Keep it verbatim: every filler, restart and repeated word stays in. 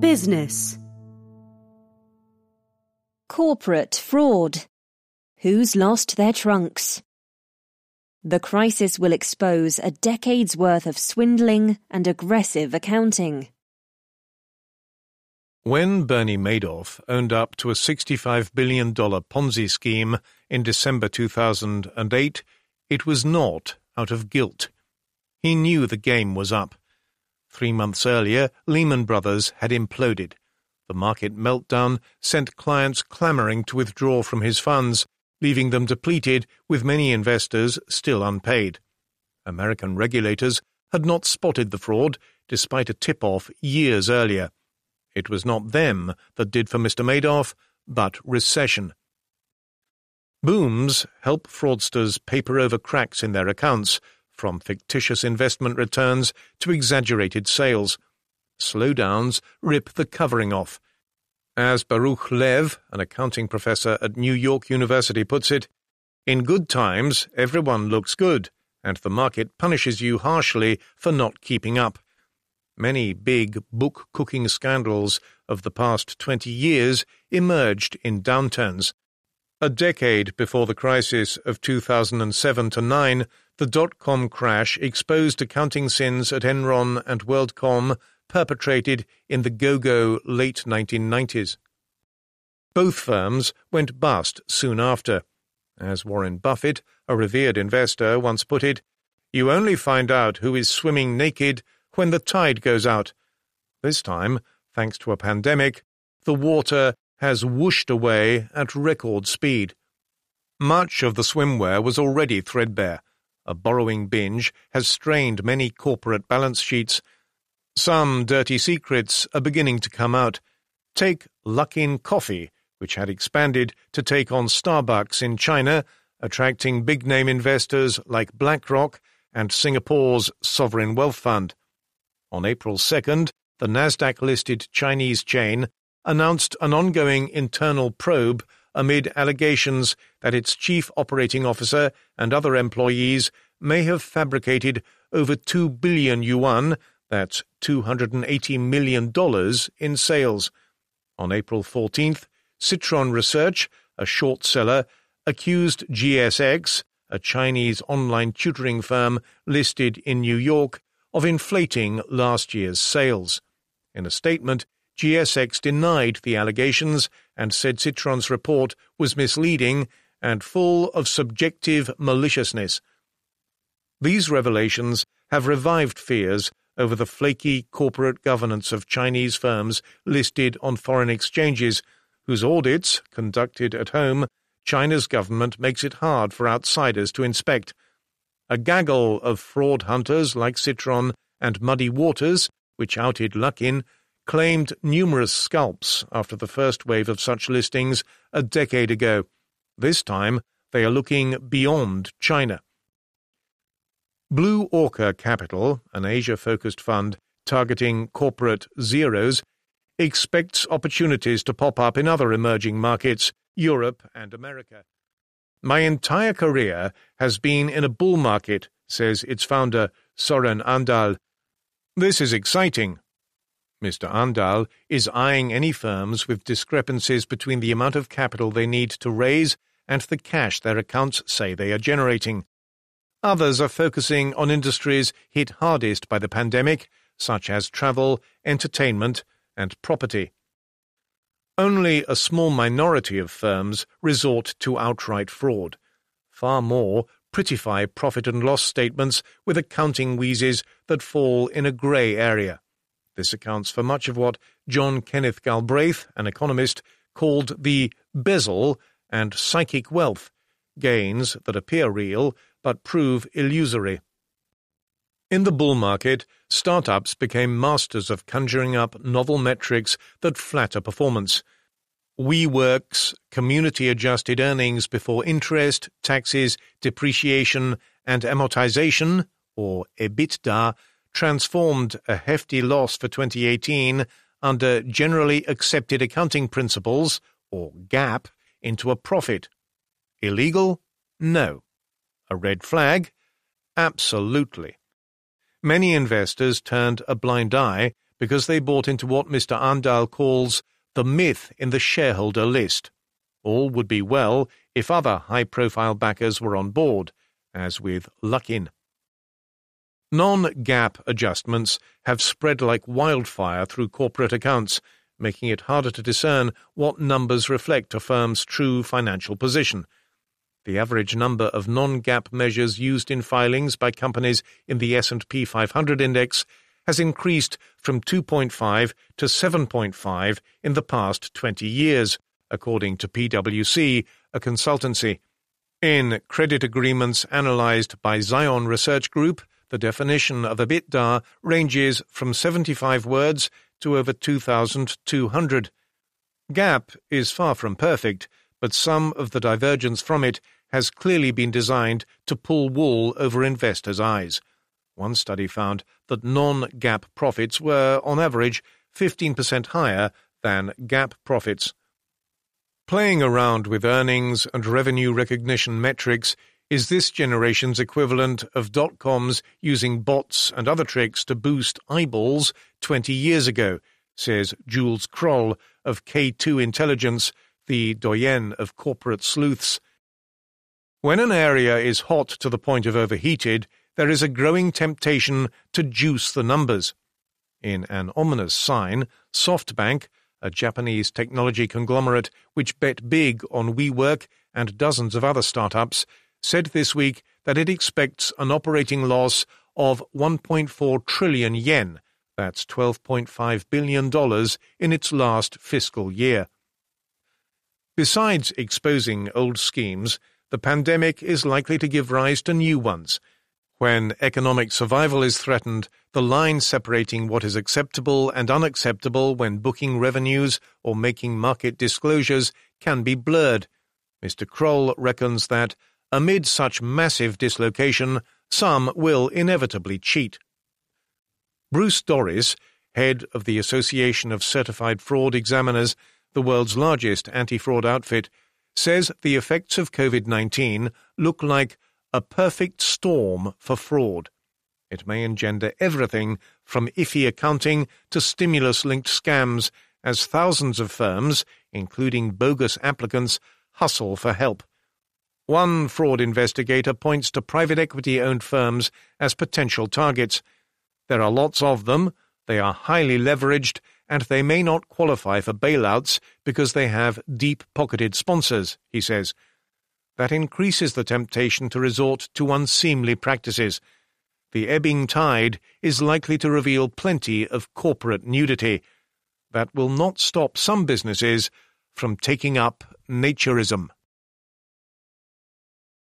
Business. Corporate fraud. Who's lost their trunks? The crisis will expose a decade's worth of swindling and aggressive accounting. When Bernie Madoff owned up to a sixty-five billion dollars Ponzi scheme in December two thousand eight, it was not out of guilt. He knew the game was up. Three months earlier, Lehman Brothers had imploded. The market meltdown sent clients clamoring to withdraw from his funds, leaving them depleted with many investors still unpaid. American regulators had not spotted the fraud, despite a tip-off years earlier. It was not them that did for Mister Madoff, but recession. Booms help fraudsters paper over cracks in their accounts, from fictitious investment returns to exaggerated sales. Slowdowns rip the covering off. As Baruch Lev, an accounting professor at New York University, puts it, in good times everyone looks good, and the market punishes you harshly for not keeping up. Many big book-cooking scandals of the past twenty years emerged in downturns. A decade before the crisis of two thousand seven to nine, the dot-com crash exposed accounting sins at Enron and WorldCom perpetrated in the go-go late nineteen nineties. Both firms went bust soon after. As Warren Buffett, a revered investor, once put it, "You only find out who is swimming naked when the tide goes out." This time, thanks to a pandemic, the water has whooshed away at record speed. Much of the swimwear was already threadbare. A borrowing binge has strained many corporate balance sheets. Some dirty secrets are beginning to come out. Take Luckin Coffee, which had expanded to take on Starbucks in China, attracting big-name investors like BlackRock and Singapore's Sovereign Wealth Fund. On April second, the Nasdaq-listed Chinese chain announced an ongoing internal probe amid allegations that its chief operating officer and other employees may have fabricated over two billion yuan, that's two hundred eighty million dollars, in sales. On April fourteenth, Citron Research, a short seller, accused G S X, a Chinese online tutoring firm listed in New York, of inflating last year's sales. In a statement, G S X denied the allegations and said Citron's report was misleading and full of subjective maliciousness. These revelations have revived fears over the flaky corporate governance of Chinese firms listed on foreign exchanges, whose audits, conducted at home, China's government makes it hard for outsiders to inspect. A gaggle of fraud hunters like Citron and Muddy Waters, which outed Luckin, claimed numerous scalps after the first wave of such listings a decade ago. This time, they are looking beyond China. Blue Orca Capital, an Asia-focused fund targeting corporate zeros, expects opportunities to pop up in other emerging markets, Europe and America. "My entire career has been in a bull market," says its founder, Soren Andal. "This is exciting." Mister Andal is eyeing any firms with discrepancies between the amount of capital they need to raise and the cash their accounts say they are generating. Others are focusing on industries hit hardest by the pandemic, such as travel, entertainment, and property. Only a small minority of firms resort to outright fraud. Far more prettify profit and loss statements with accounting wheezes that fall in a grey area. This accounts for much of what John Kenneth Galbraith, an economist, called the bezel and psychic wealth, gains that appear real but prove illusory. In the bull market, startups became masters of conjuring up novel metrics that flatter performance. WeWork's community-adjusted earnings before interest, taxes, depreciation, and amortization, or EBITDA, transformed a hefty loss for twenty eighteen under generally accepted accounting principles, or GAAP, into a profit. Illegal? No. A red flag? Absolutely. Many investors turned a blind eye because they bought into what Mister Andal calls the myth in the shareholder list. All would be well if other high-profile backers were on board, as with Luckin. Non-GAAP adjustments have spread like wildfire through corporate accounts, making it harder to discern what numbers reflect a firm's true financial position. The average number of non-GAAP measures used in filings by companies in the S and P five hundred index has increased from two point five to seven point five in the past twenty years, according to P W C, a consultancy. In credit agreements analyzed by Zion Research Group, the definition of EBITDA ranges from seventy-five words to over two thousand two hundred. GAAP is far from perfect, but some of the divergence from it has clearly been designed to pull wool over investors' eyes. One study found that non-GAAP profits were, on average, fifteen percent higher than GAAP profits. Playing around with earnings and revenue recognition metrics is this generation's equivalent of dot-coms using bots and other tricks to boost eyeballs twenty years ago, says Jules Kroll of K two Intelligence, the doyen of corporate sleuths. When an area is hot to the point of overheated, there is a growing temptation to juice the numbers. In an ominous sign, SoftBank, a Japanese technology conglomerate which bet big on WeWork and dozens of other startups, said this week that it expects an operating loss of one point four trillion yen, that's twelve point five billion dollars, in its last fiscal year. Besides exposing old schemes, the pandemic is likely to give rise to new ones. When economic survival is threatened, the line separating what is acceptable and unacceptable when booking revenues or making market disclosures can be blurred. Mister Kroll reckons that, amid such massive dislocation, some will inevitably cheat. Bruce Doris, head of the Association of Certified Fraud Examiners, the world's largest anti-fraud outfit, says the effects of COVID nineteen look like a perfect storm for fraud. It may engender everything from iffy accounting to stimulus-linked scams as thousands of firms, including bogus applicants, hustle for help. One fraud investigator points to private equity-owned firms as potential targets. There are lots of them, they are highly leveraged, and they may not qualify for bailouts because they have deep-pocketed sponsors, he says. That increases the temptation to resort to unseemly practices. The ebbing tide is likely to reveal plenty of corporate nudity. That will not stop some businesses from taking up naturism.